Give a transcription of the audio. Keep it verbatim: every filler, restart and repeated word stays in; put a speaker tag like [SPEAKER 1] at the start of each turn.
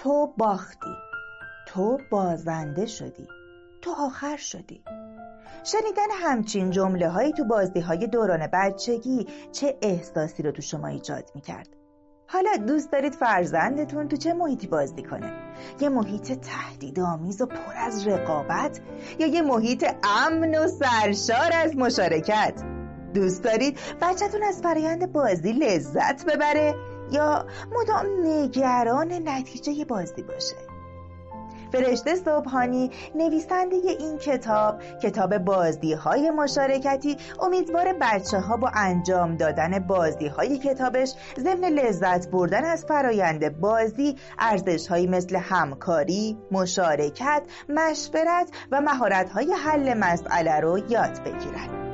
[SPEAKER 1] تو باختی، تو بازنده شدی، تو آخر شدی. شنیدن همچین جمله هایی تو بازی های دوران بچگی چه احساسی رو تو شما ایجاد میکرد؟ حالا دوست دارید فرزندتون تو چه محیطی بازی کنه؟ یه محیط تهدیدآمیز و پر از رقابت، یا یه محیط امن و سرشار از مشارکت؟ دوست دارید بچه‌تون از فرآیند بازی لذت ببره یا مدام نگران نتیجه بازی باشه؟ فرشته صبحانی، نویسنده این کتاب، کتاب بازی‌های مشارکتی، امیدوار بچه‌ها با انجام دادن بازی‌های کتابش ضمن لذت بردن از فرایند بازی، ارزش‌هایی مثل همکاری، مشارکت، مشورت و مهارت‌های حل مسئله رو یاد بگیرن.